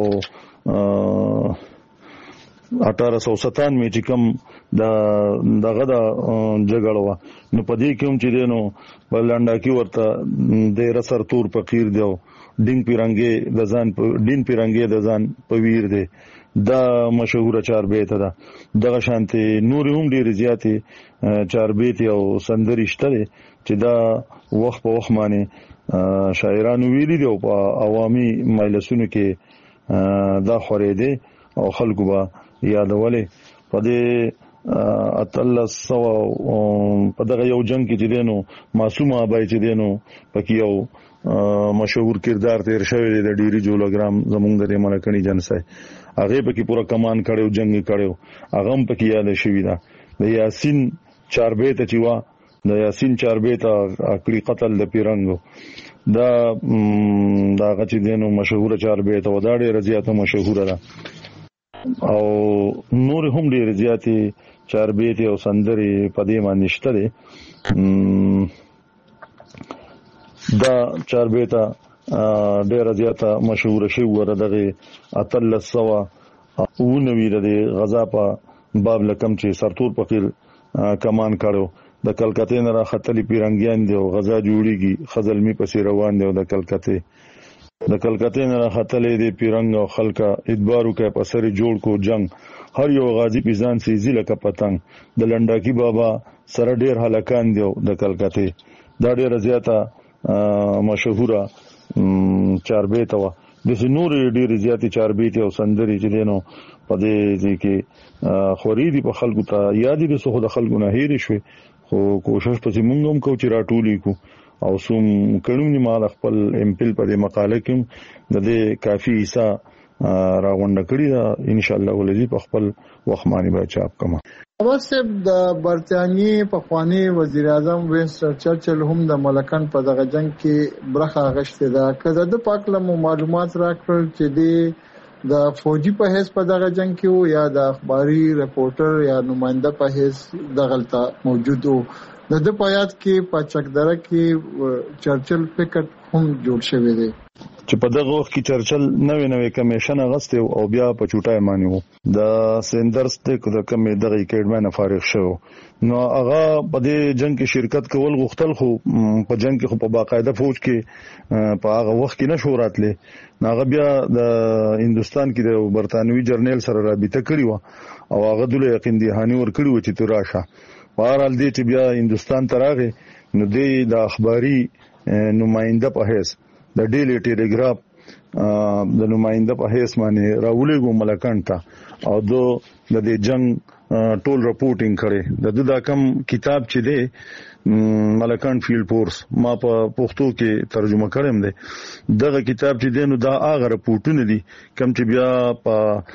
اٹھارہ سو ستانوے چې کوم دا دغه دا جګړه و نو په دې کې هم چې دینو بلاندا کې ورته د رسر تور فقیر دیو ډینګ پیرنګي د ځان ډین پیرنګي د ځان پویر دی دا مشهوره چار بیت ده دغه شانته نور هم ډیر زیاتې چار بیت او سندرشته دي چې دا وخت په وخت باندې شاعرانو ویلي دي او په عوامي مجلسونو کې دا خورې دي او خلکو به یادولې په دې اتلس سو په دغه یو جنگ کې چې دینو معصومه ابای چې دینو پکې یو مشهور کردار تیر شوی دی د ډیری جولوګرام زمونږ د ملکندی جنسای هغه پکې پورا کمان کړو جنگ کړو هغه هم پکې یاد شوی دا د یاسین چار بیت چې وا د یاسین چار بیت اکړي قتل د پیرنګو دا دا چې دینو مشهور چار بیت و دا ډیره زیاته مشهوره ده او نور هم ډیر زیاتې چار بیت او سندري په دې باندې شته دي دا چار بیت ډیر زیاته مشهور شي ور دغه اتل سوا او نوې د غزا په باب لکم چې سرتور فقیر کمان کړو د کلکته نه راختلی پیرنګیان دی او غزا جوړیږي خزلمی پسې روان دی او د کلکته د کلکته نه راختلې دی پیرنګ او خلکا ادبارو کې په سر جوړ کو جنگ هر یو غازی پیزان سي زیله کا پتنګ د لنډاکی بابا سره ډیر هلاکان دی د کلکته دا ډیر زیاته مشهوره چار بیت و د نور ډیر زیاتې چار بیت او سندري چې دینو په دې کې خوريدي په خلکو ته یادې به څه د خلکو نه هېر شي خو کوشش پسې مونږ هم کوو چې راټولې کو او سوم کړم مال خپل امپل په دې مقاله کې د دې کافي حصہ راغونډه کړی دا ان شاء الله ولې په خپل وخت باندې به چاپ کوم. اوسه د برتانیې په خواني وزیر اعظم وینسټن چرچل هم د ملکند په دغه جنگ کې برخه غشته ده کله د پاکله معلومات راکړل چې دی د فوجي په حیث په دغه جنگ کې وو یا د اخباري رپورټر یا نماینده په حیث دغلطه موجود وو د د پایات کې په چکدره کې چرچل فکر هم جوړ شوی دی چې په دغه وخت کې چرچل نوې نوې کمیشن غسته او بیا په چوټای مانی وو د سندرز ته د کمې دغه کېډمنه فارغ شو نو هغه په دې جنگ کې شرکت کول غوښتل خو په جنگ کې خو په باقاعده فوج کې په هغه وخت کې نشو راتله هغه بیا د هندستان کې د برتانوي جرنیل سره رابطه کړې و او هغه د یقین دهانی ور کړی و چې تراشه بهرحال دې چې بیا هندستان تراغه نو دې د اخباري نماینده په حیث د ډیلی ټیلیګراف د نماینده په حیث باندې راولېګو ملکند ته او دو د دې جنگ ټول رپورټینګ کړي د د کم کتاب چې دی ملکند فیلډ فورس ما په پښتو کې ترجمه کړم دی دغه کتاب چې دی نو دا هغه رپورټونه دي کم چې بیا په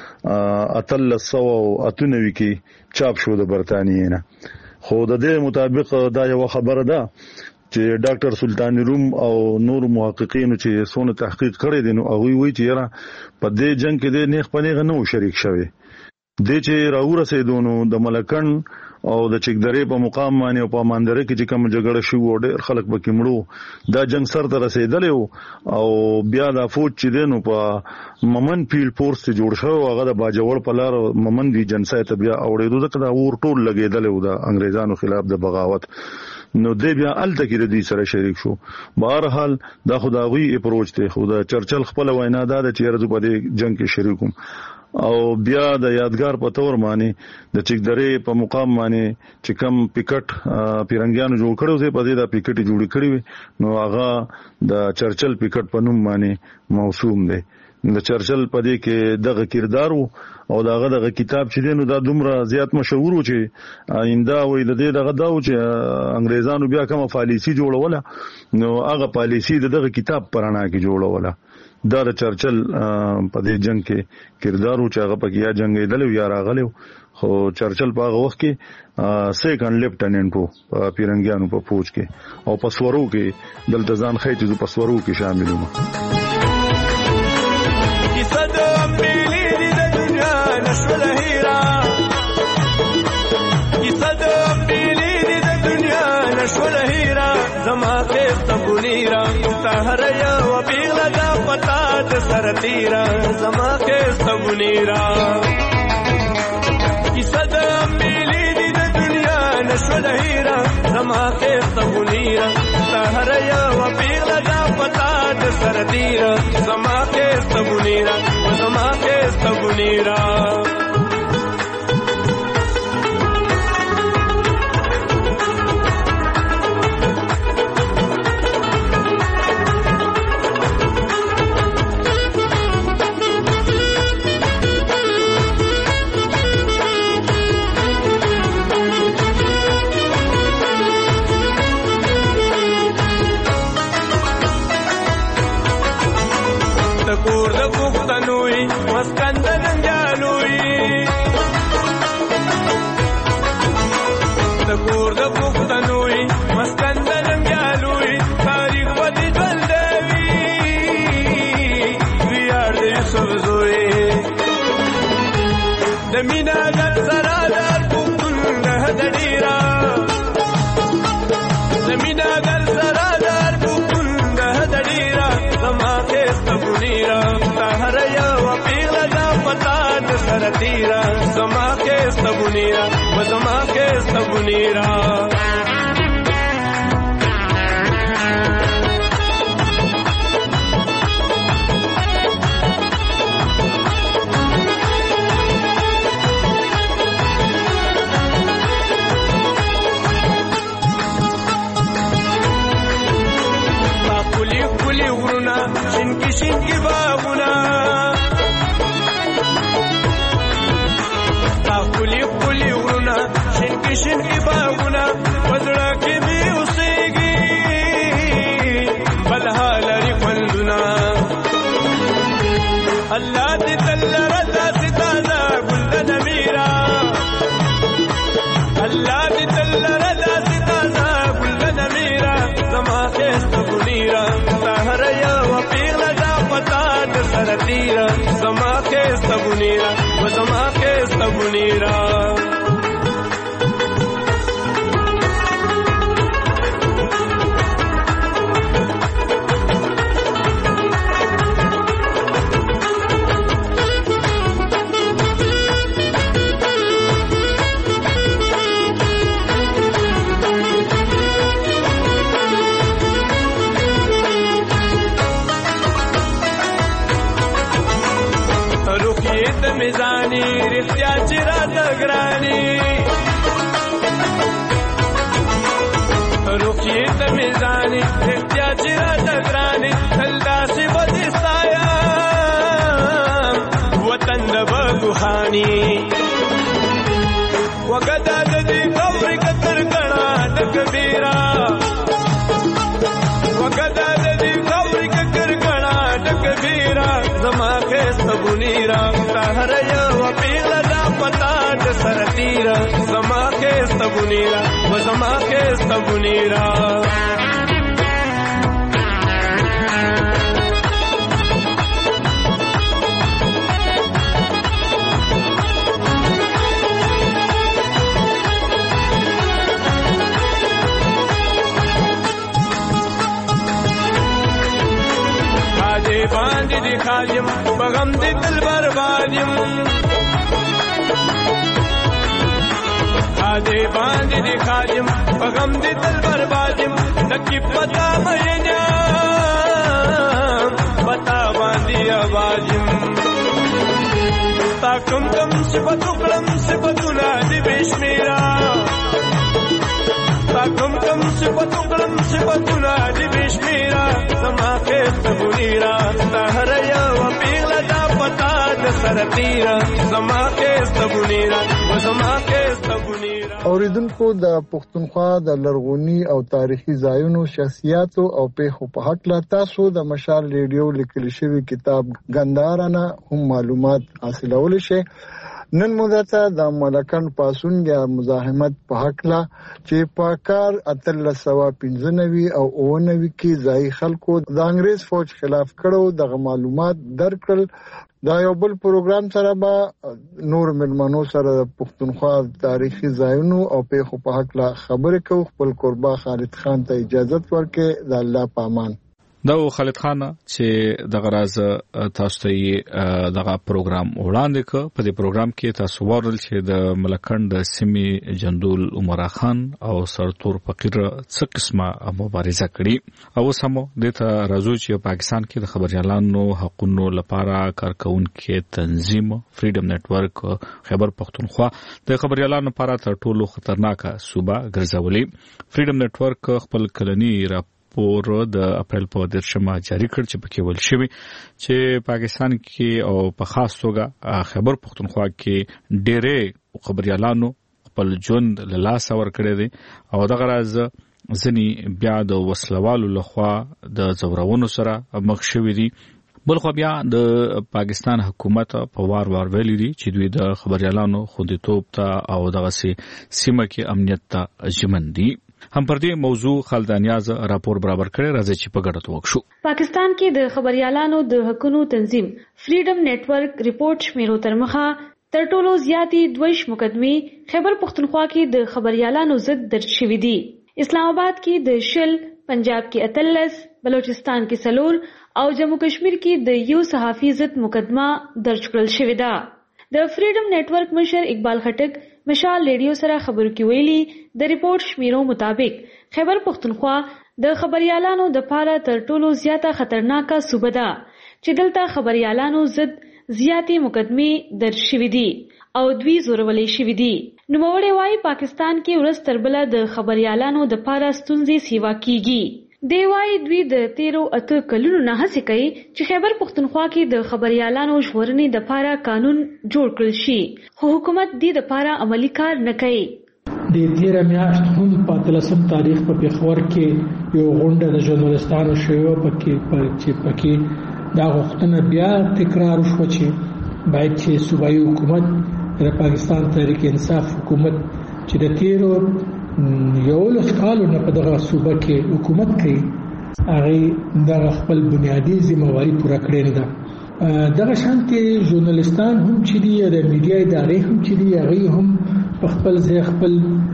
اتل سو اتنوي کې چاپ شو د برتانیې نه خو د دې مطابق دا یو خبره ده چې ډاکټر سلطان روم او نور محققین چې سونه تحقیق کړی دي نو هغه وی چې را په دې جنگ کې د نیخ پنیغه نو شریک شوی د چې راو رسیدونو د ملکن او د چکدرې په مقام باندې او په ماندره کې چې کوم جګړه شو او ډېر خلک پکې مړو دا جنگ سر ته رسیدلی او بیا د فوج چې دینو په ممن فیلډ فورس ته جوړ شو هغه د باجوړ په لار ممن دی جنسای ته بیا اوړېدو ځکه دا اور ټول لګېدل او د انګريزانو خلاف د بغاوت نو دې بیا الته کې د دې سره شریک شو. بهرحال دا خدایوي اپروچ ته خدا چرچل خپل وینا دا چې رزو په دې جنگ کې شریکوم او بیا د یادګار په تور باندې د چکدرې په مقام باندې چې کم پکټ پیرنګیانو جوړ کړو زه په دې د پکټ جوړ کړی نو هغه د چرچل پکټ په نوم باندې موسوم دی. د چرچل په دې کې دغه کردار او دغه دغه کتاب چې دینو دا دومره زیات مشهور و چې آینده وې د دې دغه دا و چې انګريزانو بیا کومه پالیسی جوړوله نو هغه پالیسی دغه کتاب پرانا کې جوړوله. دا د چرچل په دې جنگ کې کردار و چې هغه پکې یا جنگیدل یا راغلی خو چرچل په هغه وخت کې سیکنډ لیفټننټ وو پیرنګیانو په فوج کې او پسورو کې دلته ځان خې چې پسورو کې شامل وو. زما کې تبونیرا تهر یو بیغلا دا پتا د سرتیرا زما کې تبونیرا کیسه د ملي د دنیا نشول هیرا زما کې تبونیرا تهر یو بیغلا دا پتا د سرتیرا زما کې تبونیرا زما کې تبونیرا کور د پښتنوي مسکندر جالوي د کور د پښتنوي مسکندر جالوي تاریخ ودی ژوندوي ویار دې سوزوي د مینا د سرادار پښتون د ډیرا د مینا د سرادار پښتون د ډیرا زما کې تبونیرا تهر یو پیغلا دا پتا د سرتیرا زما کې تبونیرا و زما کې تبونیرا شنکی شنکی باغونا تا کلی کلی غرونا شنکی شنکی باغونا وزړه کې می اوسېږي بلها لري خوندونه الله دې تل رضا ستانا ګل نمیرا الله دې تل رضا ستانا ګل نمیرا زما کې تبونیرا تهر یو پیغلا دا پتا د سرتیرا زما کې تبونیرا و زما کې تبونیرا میزانی رښتیا چې را دګرانی روکې ته میزانی رښتیا چې را دګرانی تل داسې ودی سایا وطن د بګوخانی وګدا د دې قبر کتر کنا د کبیرا وګدا د دې قبر کتر کنا د کبیرا زما کې تبونیرا تهر یو پیغلا دا پتا د سرتیرا زما کې تبونیرا و زما کې تبونیرا باندې دی خاجم بغم دې تل بربادیم خاجه باندې دی خاجم بغم دې تل بربادیم نکی پتا مېنا پتا باندې آوازیم تا کم کم صفاتو کلم صفاتونه دې بشمیرا تا کم کم صفاتو کلم صفاتونه دې بشمیرا زما خېت بونیرا سحر یو پیغله دا پتا د سرتیرا زما خېت بونیرا و زما خېت بونیرا. اوریدونکو د پښتونخوا د لرغونی او تاریخي ځایونو شخصیاتو او پیښو په حق لا تاسو د مشال ریډیو لیکل شوی کتاب ګندارانه هم معلومات حاصلول شي. نن مدته د ملکن پاسون یا مزاحمت په حق لا چې په کار اتل سوا پنځه نوي او اوه نوي کې ځای خلکو د انګريز فوج خلاف کړو د معلومات درکړل. دا یو بل پروګرام سره به نور ملمنو سره پښتونخوا تاریخي ځایونو او پیښو په حق لا خبرې کوو. خپل قربا خالد خان ته اجازه ورکړئ. د الله پامان. دا خالد خان چې د غراز تاسو ته دغه پروګرام وړاندې ک په دې پروګرام کې تاسو ورل چې د ملکند سیمې جندول عمر خان او سرتور فقیر څه قسمه مبارزه کړې او سمو د ته راځو چې پاکستان کې د خبريالانو حقوقو لپاره کارکونکو تنظیم فریډم نتورک خیبر پختونخوا د خبريالانو لپاره تر ټولو خطرناک صوبه ګرځولې. فریډم نتورک خپل کلنی را پور د اپریل په درشمه جاری کړ چې پکې ول شوی چې پاکستان کې او په خاص توګه خیبر پختونخوا کې ډېرې خبريالانو خپل ژوند له لاس ور کړی دي او دغه راز ځنی بیا د وسلوالو لخوا د زورونو سره مخ شوی دي. بل خو بیا د پاکستان حکومت په وار وار ویلي دي چې دوی د خبريالانو خوندیتوب ته او دغه سیمه کې امنیت ته ژمن دي. هم پر دې موضوع خالدانیاز راپور برابر کړی. راځي چې په ګډه وکړو. پاکستان کې د خبريالانو د حقوقو تنظیم فریډم نتورک ریپورت شمیرو تر مخه تر ټولو زیاتې دویش مقدمې خیبر پختونخوا کې د خبريالانو ضد درج شوې دي. اسلام آباد کې د شل، پنجاب کې اتلس، بلوچستان کې سلور او جموں کشمیر کې د یو صحافي ضد مقدمه درج کړل شوې ده. د فریډم نتورک مشر اقبال خټک مشال ریډیو سره خبرو کې ویلي د ریپورت شمیرو مطابق خیبر پختونخوا د خبريالانو د پاره تر ټولو زیاته خطرناکه صوبه ده چې دلته خبريالانو ضد زیاتې مقدمې درج شوې دي او دوی زورولې شوې دي. نوموړی وايي پاکستان کې ورځ تر بله د خبريالانو د پاره ستونزې سیوا کیږي. دی وايي دوی د تیرو اته کلونو نه هڅه کوي چې خیبر پختونخوا کې د خبريالانو ژغورنې د پاره قانون جوړ کړل شي خو حکومت دې د پاره عملی کار نه کوي. د تیر میاشت هم په اتلسم تاریخ په پیښور کې یو غونډه د ژورنالستانو شوه پکې چې پکې دا غوښتنه بیا تکرار شو چې باید چې صوبایي حکومت د پاکستان تحریک انصاف حکومت چې د تیرو یو لس کالو نه په دغه صوبه کې حکومت کوي هغه د خپل بنیادی ذمہواری پوره کړې نه ده. دغه شانتي ژورنالستان هم چې دی د میډیا ادارې هم چې دی هغه هم په خپل ځای خپل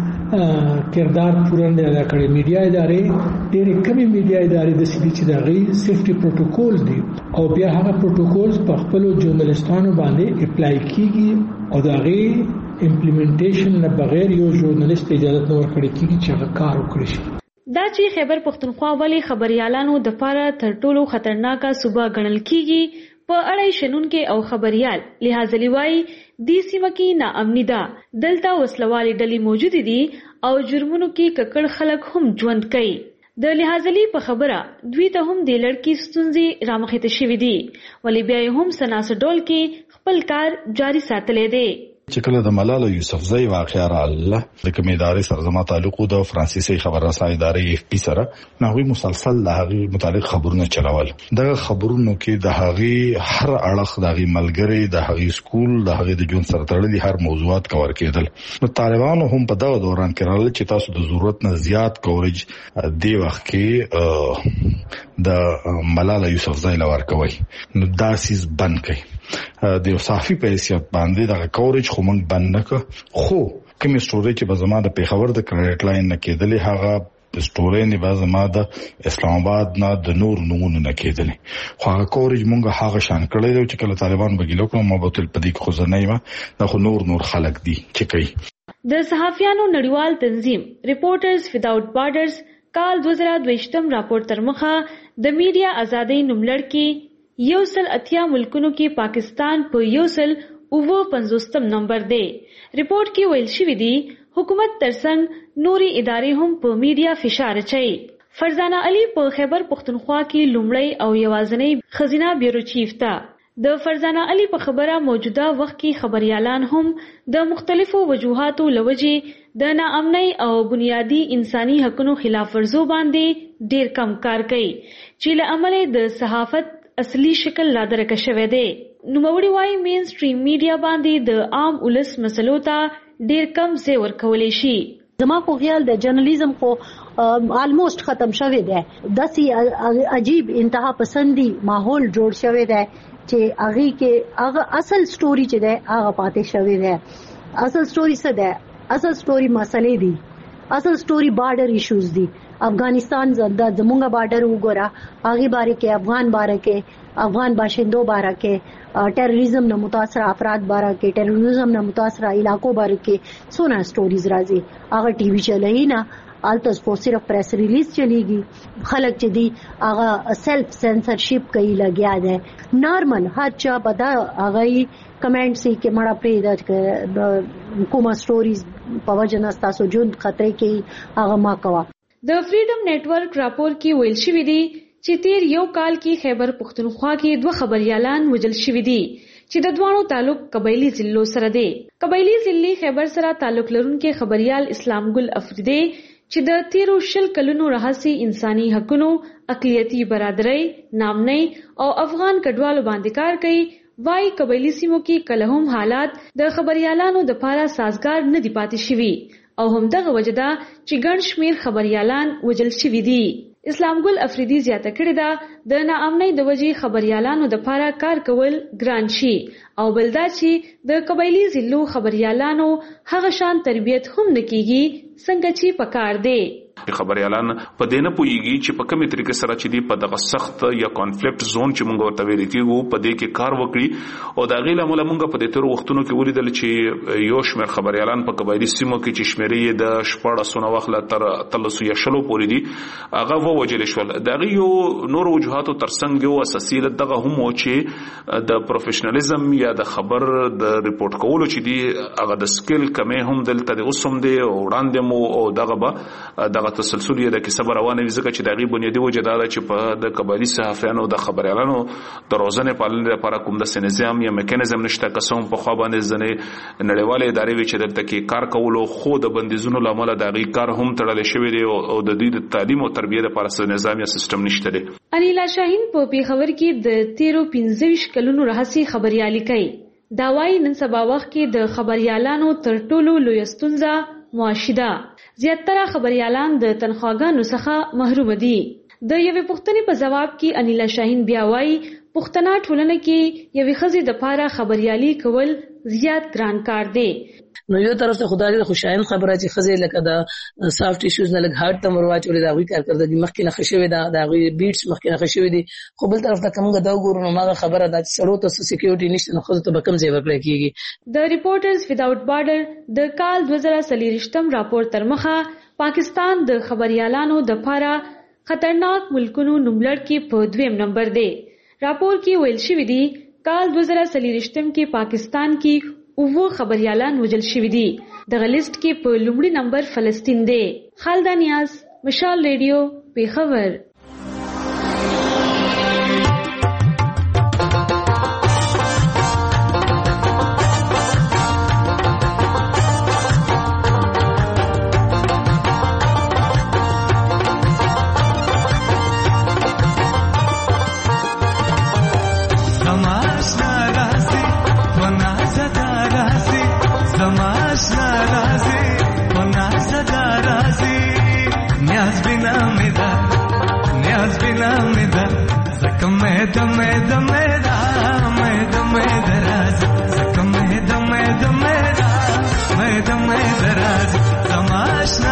کردار پوره نه ادا کړی. میډیا ادارې ډېرې کمې میډیا ادارې د سړي چې دغه سیفټي پروتوکول دي او بیا هغه پروتوکولز په خپل ژورنالستانو باندې اپلای کیږي او دغه امپلیمنټیشن نه بغیر یو ژورنالیست اجازه نه ورکړي کیږي چې هغه کار وکړي. دا چې خیبر پختونخوا ولې خبريالانو د پاره تر ټولو خطرناکه صوبه ګڼل کیږي په اړه شنونکو او خبريال لحاظ لوي د سیمه کې ناامني ده. دلته وسلوالې ډلې موجود دي او جرمونو کې ککړ خلک هم ژوند کوي. د لحاظلی په خبره دوی ته هم د لړکی ستونزې رامخې ته شوې دي ولې بیا هم سناس ډول کې خپل کار جاری ساتلې دي. چې کله د ملاله یوسفزۍ واقعه رااله د کومې ادارې سره زما تعلق د فرانسیسي خبررسانۍ ادارې اف پی سره نوې مسلسل د هغه متعلق خبرونه چلول. دغه خبرونو کې د هغه هر اړخ د هغه ملګری د هغه سکول د هغه د جون سره تړلي هر موضوعات کور کېدل. نو طالبانو هم په دغه دوران کې رااله چې تاسو د ضرورت نه زیات کوریج دی وخت کې د ملاله یوسفزۍ لور کوي. نو دا سیس بند کړي د صحافي په حیثیت باندې د کوریج خو موږ بند نه کړ. خو کوم ستوري چې په زما د پیښور د کریډټ لاین نه کېدلې هغه د سټوري نه باز ما د اسلام آباد نه د نور نمونه نه کېدل خو هغه کورج مونږه هغه شان کړی چې کله طالبان بګیلو کوم ما بوتل پدې خو زنه ما د خو نور نور خلک دي چې کوي د صحافیانو نړیوال تنظیم ریپورټرز وداوټ بارډرز کال دوه زره دوه راپور تر مخه د میډیا ازادۍ نوملړ کې یو سل اتیا ملکونو کې پاکستان په یو سل اووه پنځوستم نمبر دی. ریپورت کې ویل شوی دی حکومت ترڅنګ نوري ادارې هم په میډیا فشار اچوي. فرزانه علي په خیبر پختونخوا کې لومړی او یوازینی خزینه بیورو چیف ده. د فرزانه علي په خبره موجوده وخت کې خبريالان هم د مختلفو وجوهاتو لوجې د ناامنۍ او بنیادی انساني حقوقو خلاف ورزو باندې ډیر کم کار کوي چې له امله د صحافت اصلي شکل لا درک شوی دی. نوموړي وايي مین سټریم میډیا باندې د عام ولس مسلو ته ډیر کم ځای ورکولی شي. زما خو خیال د جرنالیزم خو آلموست ختم شوی دی. داسې عجیب انتها پسندي ماحول جوړ شوی دی چې هغه کې هغه اصل سټوري چې دی هغه پاتې شوی دی. اصل سټوري څه دی؟ اصل سټوري مسلې دي. اصل سټوري بارډر ایشوز دي. افغانستان زنده زمونږه بارډر وګوره هغه باره کې افغان باره کې افغان باشندو باره کې ټیرریزم نه متاثر افراد باره کې ټیرریزم نه متاثر علاقو باره کې سونه سټوریز راځي. هغه ټي وی چلای نه التس کو صرف پریس ریلیز چلیږي. خلک چې دی هغه سیلف سنسرشپ کوي لګیا ده. نارمل هر چا بدا هغه کمنټ سي کې مړه پرې د کومه سټوریز په وجه نه تاسو جون خطرې کې هغه ما کوا. د فریډم نتورک راپور کې ویل شوی دی چې تیر یو کال کې خیبر پختونخوا کې دوه خبريالان وژل شوي دي چې د دوانو تعلق قبایلی ضلعو سره دی. قبایلی ضلع خیبر سره تعلق لرونکي خبريال اسلام ګل افریدی چې د تیرو شل کلونو راهسي انساني حقوقو اقلیتی برادرۍ نامنۍ او افغان کډوالو باندې کار کوي. وايي قبایلی سیمو کې کله هم حالات د خبريالانو د پاره سازگار نه دی پاتې شوي او هم دغه وجدا چې ګڼ شمیر خبريالان وژل شوي دي. اسلام ګل افریدی زیاته کړې ده د ناامنۍ د وجې خبريالانو د پاره کار کول ګران شي او بلدا چې د قبایلی ضلعو خبريالانو هغه شان تربیت هم نکېږي څنګه چې پکار دی. خبريالان په دې نه پويږي چې په کومه طریقه سره چې دی په دغه سخت یا کانفلیکټ زون چې مونږ ورته ویل کېږو په دې کې کار وکړي او دا غیله مولا مونږ په دې تر وختونو کې ولیدل چې یو شمېر خبريالان په قبایلی سیمو کې چې شمېرې د شپږ سونه وخت تر تلسو یا شلو پورې دي هغه ووجل شول. دا یو نور وجوهاتو ترڅنګ یو اساسي دغه هم و چې د پروفیشنالیزم یا د خبر د ریپورت کولو چې دی هغه د سکل کمه هم دلته د اوسم دی او وړاندې مو او دغه به دغه تسلسل یې د کیسه روانه وي ځکه چې د غي بنیادی وجه دا چې په د قبایلی صحافیانو د خبريالانو د روزنې پالنې لپاره کوم د نظام یا میکانیزم نشته قسم په خوا باندې ځنې نړیواله ادارې وي چې دلته کې کار کولو خو د بندیزونو لامل د غي کار هم تړل شوی دی او د دوی د تعلیم او تربیه لپاره څه نظام یا سیستم نشته دی. انیلا شاهین په پیښور کې د تیرو پنځه کلونو راهسي خبريالي کوي. دا وايي نن سبا وخت کې د خبريالانو تر ټولو لوی ستونزه معاشده. زیاتره خبريالان د تنخواګانو څخه محروم دي. د یوې پوښتنې په جواب کې انیلا شاهین بیا وايي پښتنه ټولنه کې یوې ښځې د پاره خبريالي کول زیات ګران کار دی. نو یو طرف ته خدای د خوشاین خبره چې ښځې لکه د سافټ ایشوز نه لګ هارت تمر واچولې دا غوي کارکړه مخکې نه خښوي دا دا غوي بیټس مخکې نه خښوي دي خو بل طرف ته کومه دا وګورو ما خبره دا چې سړو ته سکیورټي نشته نو خو ته بکم ځای ورکړي کیږي. د ریپورټرز وداوټ بارډر د کال دوه زره څلور راپور تر مخه پاکستان د خبريالانو د پاره خطرناک ملکونو نوملړ کې په دویم نمبر دی. راپور کې ویل شوی دی کال دوه زره څلور کې پاکستان کې اووه خبريالان وژل شوي دي. دغه لیست کې په لومړي نمبر فلسطین دی. خالده نیاز، مشال ریډیو، پیښور. Samash